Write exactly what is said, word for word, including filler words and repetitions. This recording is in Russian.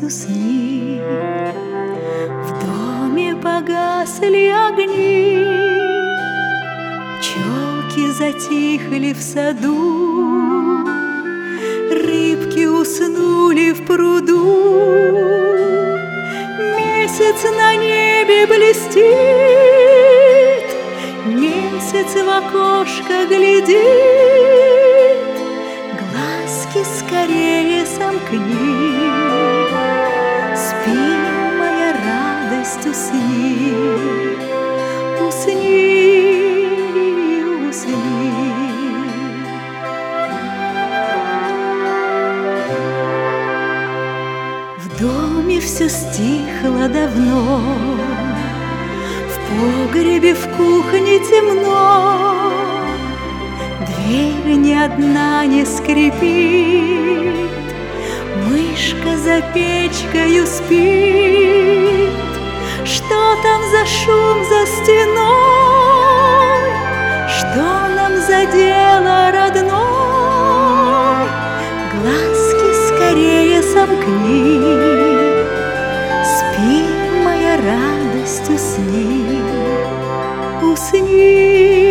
усни. В доме погасли огни, пчелки затихли в саду, рыбки уснули в пруду. Месяц на небе блестит, месяц в окошко глядит. Глазки скорее сомкни, спи, моя радость, усни, усни, усни. В доме все стихло давно, в погребе, в кухне темно. Дверь ни одна не скрипит, мышка за печкою спит. Что там за шум за стеной? Что нам за дело родной? Глазки скорее сомкни, спи, моя радость, усни, усни.